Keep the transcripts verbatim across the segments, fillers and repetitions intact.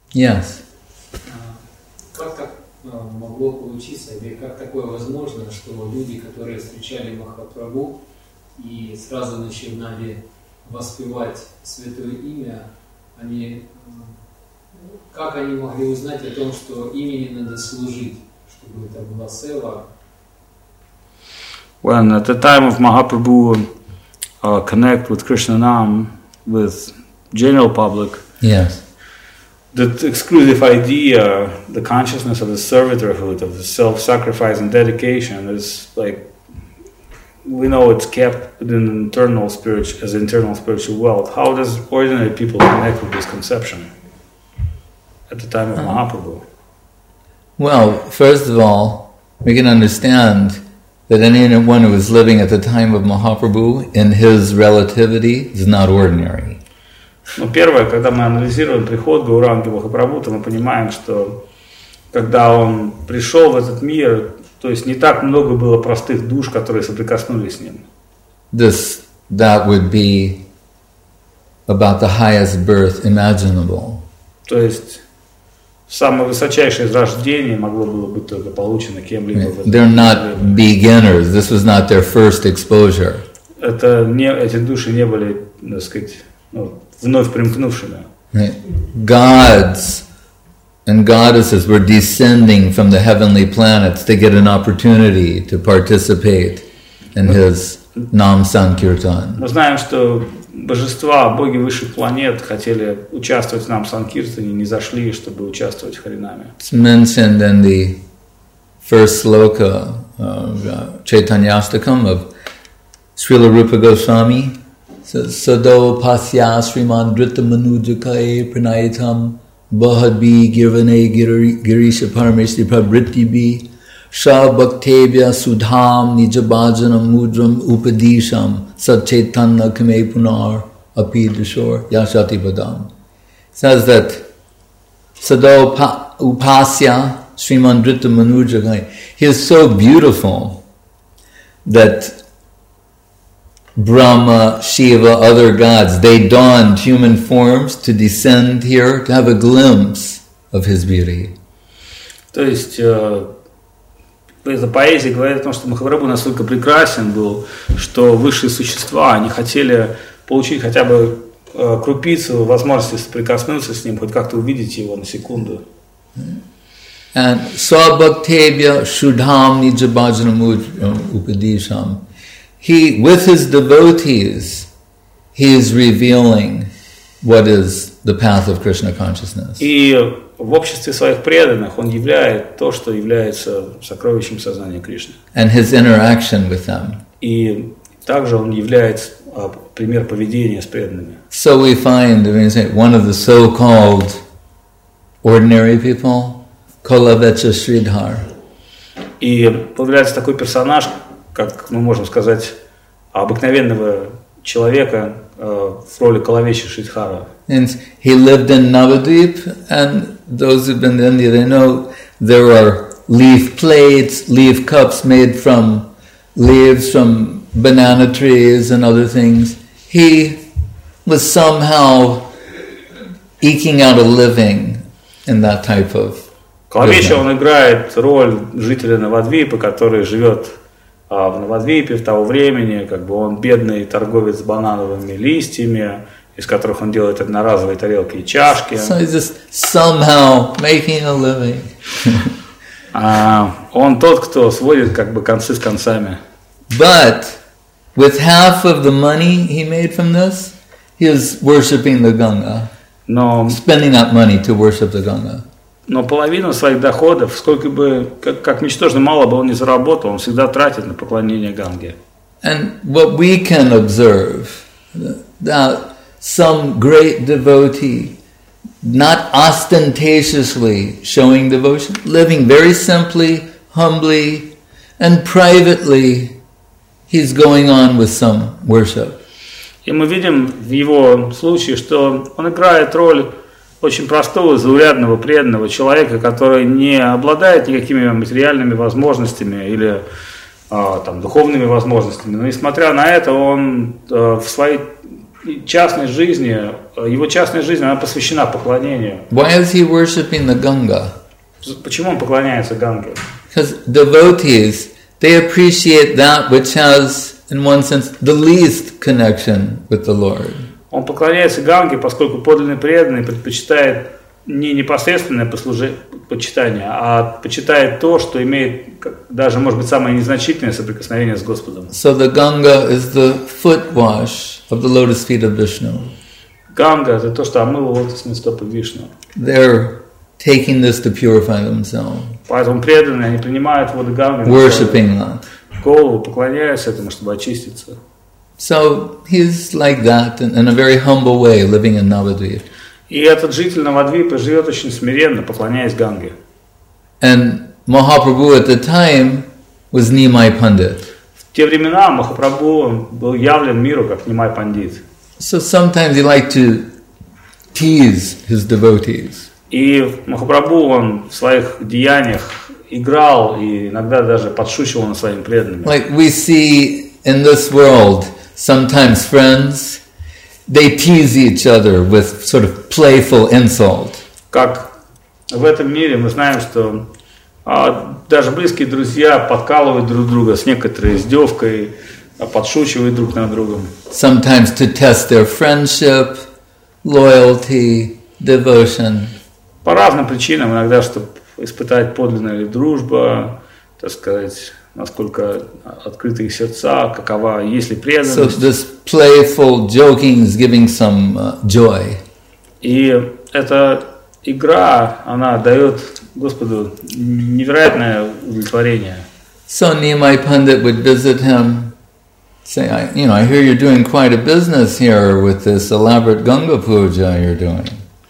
Yes. Как так могло получиться, или как такое возможно, что люди, которые встречали Махапрабху и сразу начинали воспевать Святое Имя, они, как они могли узнать о том, что имени надо служить, чтобы это была сева? When at the time of Mahaprabhu uh, connect with Krishna Nam, with general public, yes, that exclusive idea, the consciousness of the servitorhood, of the self-sacrifice and dedication is like, we know it's kept within internal spiritual, as internal spiritual wealth. How does ordinary people connect with this conception at the time of uh, Mahaprabhu? Well, first of all, we can understand that anyone who was living at the time of Mahaprabhu in his relativity is not ordinary. Ну, первое, когда мы анализируем приход Гауранги Махапрабху, то мы понимаем, что когда он пришел в этот мир, то есть не так много было простых душ, которые соприкоснулись с ним. This, that would be about the highest birth imaginable. То есть самое высочайшее из рождений могло было быть только получено кем-либо. They're not beginners. This was not their first exposure. Это не, эти души не были, так сказать, ну, вновь примкнувшими. Gods and goddesses were descending from the heavenly planets to get an opportunity to participate in his Nam Sankirtan. Мы знаем, что божества, боги высших планет хотели участвовать в Нам Санкиртане, не зашли, чтобы участвовать в Харинаме. It's mentioned in the first sloka of uh, Chaitanyastakam of Srila Rupa Goswami. Sado pasya Sriman Drita Manujakai Pranayitam Bahadbi Girvane Girisha Parameshri Pravriti Bi Sha Bhaktevya Sudham Nijabhajanam Mudram Upadisham Satchaitanya Kame Punar Apidashor Yashati Badam. Says that Sado Upasya Sriman Drita Manujakai, he is so beautiful that Brahma, Shiva, other gods, they donned human forms to descend here to have a glimpse of his beauty. То есть э, эта поэзия говорит о том, что Махапрабху настолько прекрасен был, что высшие существа, они хотели получить хотя бы э, крупицу возможности соприкоснуться с ним, хоть как-то увидеть его на секунду. And Swabhaktevya Shudham Nijabhajanam Upadisham. He, with his devotees, he is revealing what is the path of Krishna consciousness. И в обществе своих преданных он являет то, что является сокровищем сознания Кришны. And his interaction with them. И также он является а, пример поведения с преданными. So we find, I mean, one of the so-called ordinary people, Kolavecha Sridhar. И появляется такой персонаж, как мы можем сказать, обыкновенного человека э, в роли Калавечи Шридхара. And he lived in Navadvip, and those who've been to India, they know there are leaf plates, leaf cups made from leaves from banana trees and other things. He was somehow eking out a living in that type of Калавечи, он играет роль жителя Навадвипа, который живет в Навадвипе в того времени, как бы он бедный торговец с банановыми листьями, из которых он делает одноразовые тарелки и чашки. So he's just somehow making a living. а, он тот, кто сводит как бы концы с концами. But with half of the money he made from this, he is worshipping the Ganga. Но, spending that money to worship the Ganga. Но половину своих доходов, сколько бы, как, как ничтожно мало бы он не заработал, он всегда тратит на поклонение Ганге. And what we can observe, that some great devotee, not ostentatiously showing devotion, living very simply, humbly, and privately, he's going on with some worship. И мы видим в его случае, что он играет роль очень простого, заурядного, преданного человека, который не обладает никакими материальными возможностями или а, там, духовными возможностями. Но несмотря на это, он а, в своей частной жизни, его частная жизнь, она посвящена поклонению. Why is he worshiping the Ganga? Почему он поклоняется Ганге? Because devotees, they appreciate that which has, in one sense, the least connection with the Lord. Он поклоняется Ганге, поскольку подлинный преданный предпочитает не непосредственное послужи... почитание, а почитает то, что имеет даже, может быть, самое незначительное соприкосновение с Господом. So the Ganga is the foot wash of the lotus feet of Vishnu. Ганга – это то, что омыло лотосные стопы Вишну. They're taking this to purify themselves. Поэтому преданные, они принимают воду Ганги, worshipping that. Голову, поклоняются этому, чтобы очиститься. So he's like that in, in a very humble way, living in Navadvip. И этот житель Навадвипа живет очень смиренно, поклоняясь Ганге. And Mahaprabhu at the time was Nimai Pandit. В те времена Махапрабху был явлен миру как Нимай Пандит. So sometimes he liked to tease his devotees. И Махапрабху он в своих деяниях играл и иногда даже подшучивал над своими преданными. Like we see in this world, sometimes friends, they tease each other with sort of playful insult. Как в этом мире мы знаем, что а, даже близкие друзья подкалывают друг друга с некоторой издевкой, а, подшучивают друг над другом. Sometimes to test their friendship, loyalty, devotion. По разным причинам, иногда, чтобы испытать подлинная ли дружба, так сказать, насколько открыты их сердца, какова, есть ли преданность. So this playful joking is giving some uh, joy. И эта игра, она дает Господу невероятное удовлетворение. So Nimai Pandit would visit him, say, I, you know, I hear you're doing quite a business here with this elaborate Ganga Puja you're doing.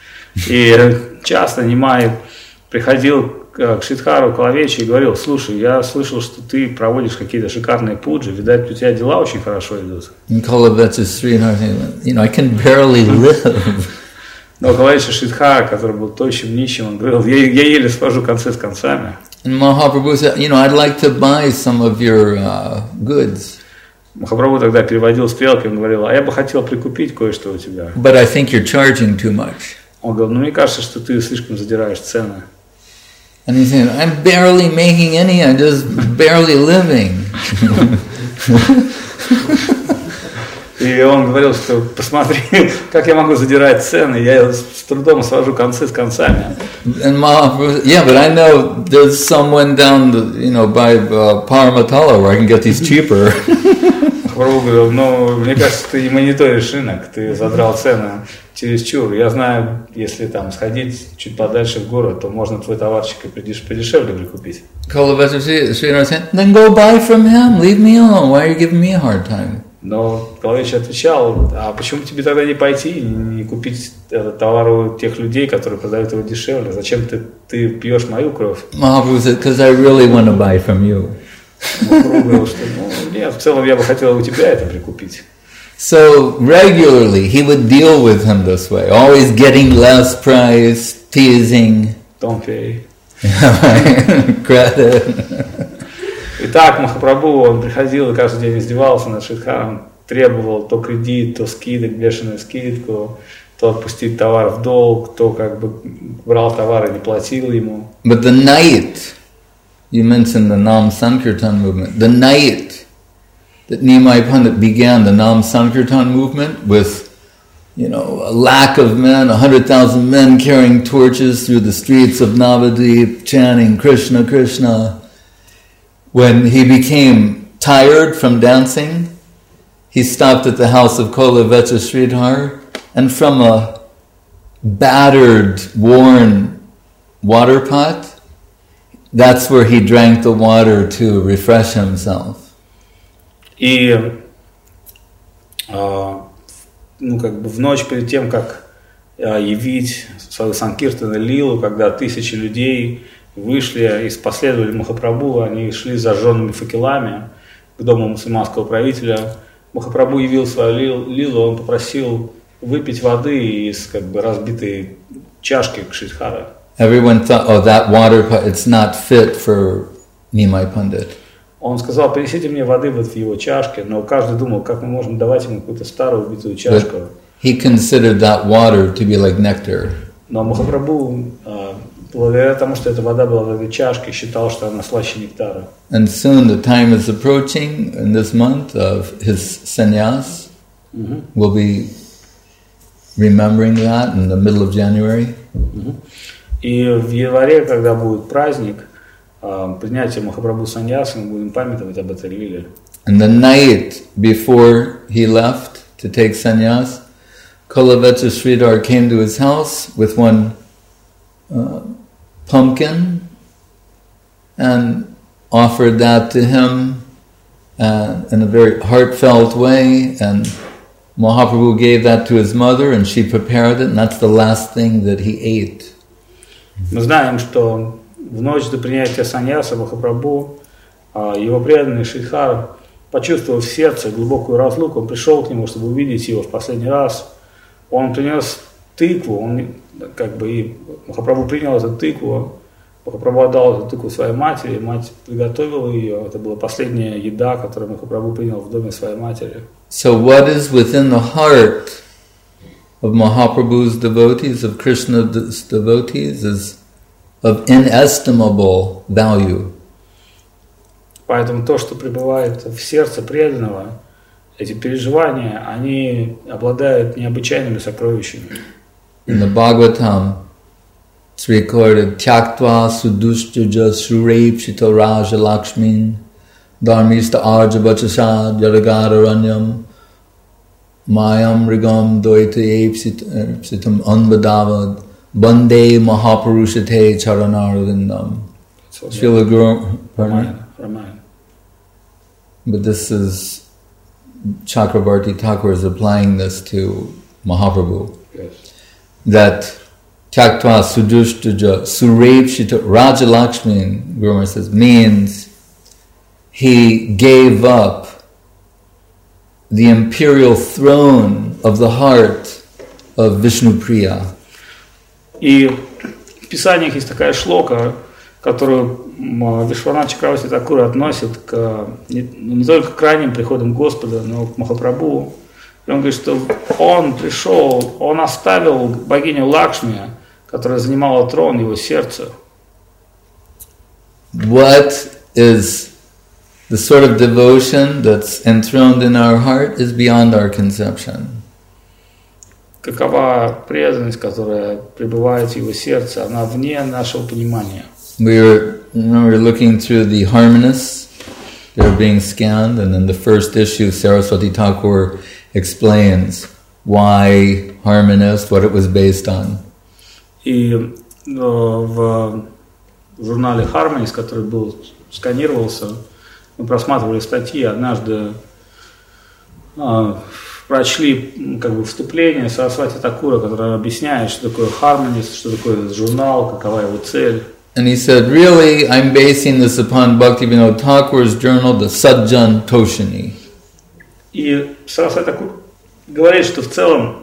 И часто Нимай приходил к Шридхару Калавечи и говорил: слушай, я слышал, что ты проводишь какие-то шикарные пуджи, видать, у тебя дела очень хорошо идут. And Kalavecha Sridhar, you know, I can barely live. Но Калавеча Шридхара, который был тощим, нищим, он говорил: я, я еле свожу концы с концами. And Mahaprabhu said, you know, I'd like to buy some of your uh, goods. Махапрабху тогда переводил стрелки, он говорил: а я бы хотел прикупить кое-что у тебя. But I think you're charging too much. Он говорил: ну мне кажется, что ты слишком задираешь цены. And he's saying, I'm barely making any, I'm just barely living. И он говорил, что посмотри, как я могу задирать цены, я с трудом свожу концы с концами. And Mahaprabhu, yeah, but I know there's someone down, the, you know, by uh, Paramatala where I can get these cheaper. Махапрабху говорил: ну, мне кажется, ты не мониторишь рынок, ты задрал цены чересчур. Я знаю, если там сходить чуть подальше в город, то можно твой товарчик и подешевле прикупить. Kalavecha Sridhar said, then go buy from him, leave me alone, why are you giving me a hard time? Но Калавечи отвечал: а почему тебе тогда не пойти и не купить этот товар у тех людей, которые продают его дешевле? Зачем ты, ты пьешь мою кровь? Mahaprabhu said, because I really want to buy from you. Махапрабху говорил, что ну, нет, в целом я бы хотел у тебя это прикупить. So regularly he would deal with him this way, always getting less price, teasing. Don't pay. Credit. Итак, Махапрабху, он приходил и каждый день издевался над Шридхаром, требовал то кредит, то скидок, бешеную скидку, то отпустить товар в долг, то как бы брал товар и не платил ему. But the night, you mentioned the Nam Sankirtan movement, the night that Nimai Pandit began the Nam Sankirtan movement with, you know, a lack of men, a hundred thousand men carrying torches through the streets of Navadvip, chanting Krishna, Krishna. When he became tired from dancing, he stopped at the house of Kalavecha Sridhar, and from a battered, worn water pot, that's where he drank the water to refresh himself. И э, ну, как бы в ночь перед тем, как э, явить свою Санкиртана Лилу, когда тысячи людей вышли и последовали Махапрабху, они шли с зажженными факелами к дому мусульманского правителя. Махапрабху явил свою лилу, он попросил выпить воды из как бы разбитой чашки Шридхара. Everyone thought, oh, that water pot, it's not fit for Nimai Pandit. Он сказал, принесите мне воды вот в его чашке, но каждый думал, как мы можем давать ему какую-то старую убитую чашку. But he considered that water to be like nectar. Но Махапрабху, благодаря тому, что эта вода была в этой чашке, считал, что она слаще нектара. And soon the time is approaching in this month of his sannyas. Mm-hmm. We'll be remembering that in the middle of January. Mm-hmm. И в январе, когда будет праздник, принятие Махапрабху саньясы, мы будем памятовать об этой лиле. And the night before he left to take sannyas, Kulavecha Sridhar came to his house with one uh, pumpkin and offered that to him uh, in a very heartfelt way, and Mahaprabhu gave that to his mother and she prepared it, and that's the last thing that he ate. Мы знаем, что в ночь до принятия саньяса Махапрабху его преданный Шридхар, почувствовав в сердце глубокую разлуку, он пришел к нему, чтобы увидеть его в последний раз. Он принес тыкву, он как бы и Махапрабху принял эту тыкву, Махапрабху отдал эту тыкву своей матери, мать приготовила ее, это была последняя еда, которую Махапрабху принял в доме своей матери. So what is within the heart of Mahaprabhu's devotees, of Krishna's devotees, is of inestimable value. Поэтому то, что пребывает в сердце преданного, эти переживания, они обладают необычайными сокровищами. In the Bhagavatam, it's recorded, Tyaktva sudushtyaja surepshita raja lakshmin dharmista arja bachasad yadagararanyam mayam rigam doita epsitam anvadavad bande mahapurushate charanarvindam. Srila Guru, pardon? Ramayana. But this is Chakravarti Thakur is applying this to Mahaprabhu. Yes. That Tyaktva sudushtyaja surepshita raja lakshmin, Guru Maharaj says, means he gave up the imperial throne of the heart of Vishnupriya. И в Писаниях есть такая шлока, которую Вишванат Чакраварти Такур относит к, не, не только к крайним приходам Господа, но к Махапрабху. И он говорит, что он пришел, он оставил богиню Лакшми, которая занимала трон его сердца. What is the sort of devotion that's enthroned in our heart is beyond our conception. Какова преданность, которая пребывает в его сердце, она вне нашего понимания. We were, you know, we were looking through the harmonists, they were being scanned, and in the first issue, Saraswati Thakur explains why harmonist, what it was based on. И в журнале Harmonist, который был, сканировался, мы просматривали статьи, однажды а, прочли как бы вступление Сарасвати Такура, которое объясняет, что такое Harmonist, что такое журнал, какова его цель. And he said, really, I'm basing this upon Bhaktivinoda Thakur's journal, the Sajjan Toshini. И Сарасвати Такур говорит, что в целом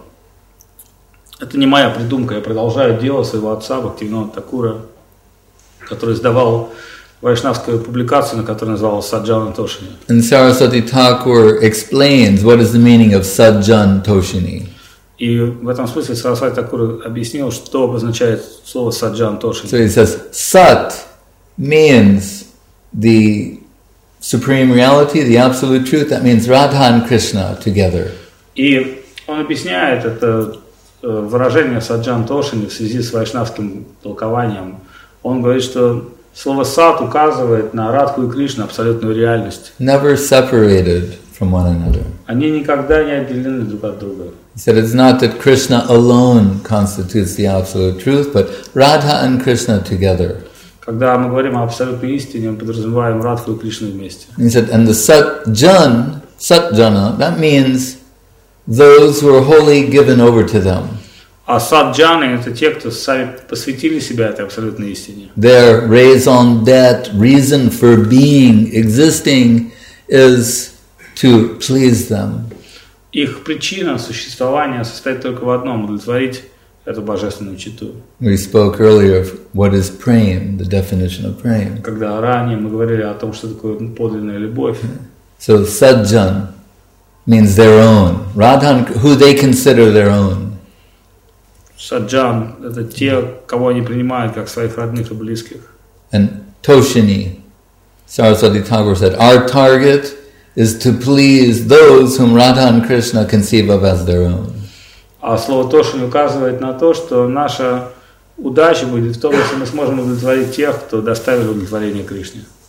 это не моя придумка, я продолжаю дело своего отца Бхактивинода Такура, который издавал вайшнавскую публикацию, на которой называлась Sajjan Toshini. And Saraswati Thakur explains what is the meaning of Sajjan Toshini. И в этом смысле Сарасвати Такур объяснил, что обозначает слово Sajjan Toshini. So he says, Sat means the supreme reality, the absolute truth. That means Radha and Krishna together. И он объясняет это выражение Sajjan Toshini в связи с вайшнавским толкованием. Он говорит, что слово «сат» указывает на Радху и Кришну, абсолютную реальность. Never separated from one another. Они никогда не отделены друг от друга. He said it's not that Krishna alone constitutes the absolute truth, but Radha and Krishna together. Когда мы говорим о абсолютной истине, мы подразумеваем Радху и Кришну вместе. He said, and the Satjan, Satjana, that means those who are wholly given over to them. А саджаны – это те, кто сами посвятили себя этой абсолютной истине. Their raison d'être, reason for being, existing, is to please them. Их причина существования состоит только в одном – удовлетворить эту божественную читу. We spoke earlier of what is prem, the definition of prem. Когда ранее мы говорили о том, что такое подлинная любовь. So Sajjan means their own. Radhan, who they consider their own. Саджан – это те, кого они принимают как своих родных и близких. And Toshini, Saraswati Thakur said, our target is to please those whom Radha and Krishna conceive of as their own. А слово Тошини указывает на то, что наша удача будет в том, если мы сможем удовлетворить тех, кто доставил удовлетворение Кришне.